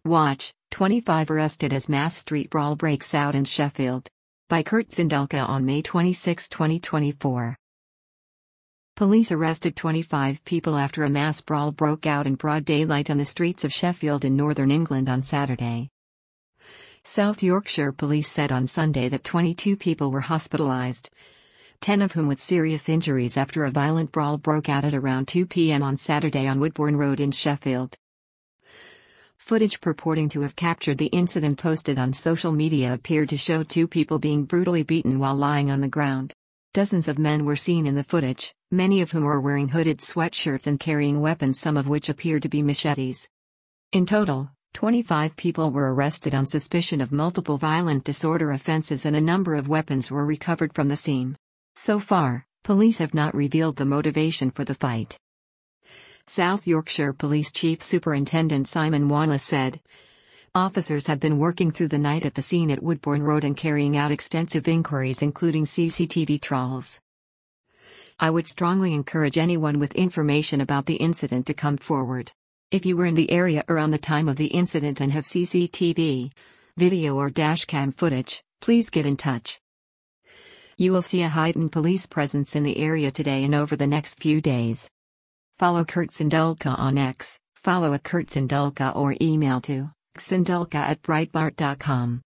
Watch, 25 arrested as mass street brawl breaks out in Sheffield. By Kurt Zindelka on May 26, 2024. Police arrested 25 people after a mass brawl broke out in broad daylight on the streets of Sheffield in northern England on Saturday. South Yorkshire Police said on Sunday that 22 people were hospitalised, 10 of whom with serious injuries after a violent brawl broke out at around 2 p.m. on Saturday on Woodbourne Road in Sheffield. Footage purporting to have captured the incident posted on social media appeared to show 2 people being brutally beaten while lying on the ground. Dozens of men were seen in the footage, many of whom were wearing hooded sweatshirts and carrying weapons, some of which appeared to be machetes. In total, 25 people were arrested on suspicion of multiple violent disorder offenses and a number of weapons were recovered from the scene. So far, police have not revealed the motivation for the fight. South Yorkshire Police Chief Superintendent Simon Wallace said, "Officers have been working through the night at the scene at Woodbourne Road and carrying out extensive inquiries including CCTV trawls. I would strongly encourage anyone with information about the incident to come forward. If you were in the area around the time of the incident and have CCTV, video or dashcam footage, please get in touch. You will see a heightened police presence in the area today and over the next few days." Follow Kurt Zindelka on X, follow @KurtZindelka or email to zindelka@breitbart.com.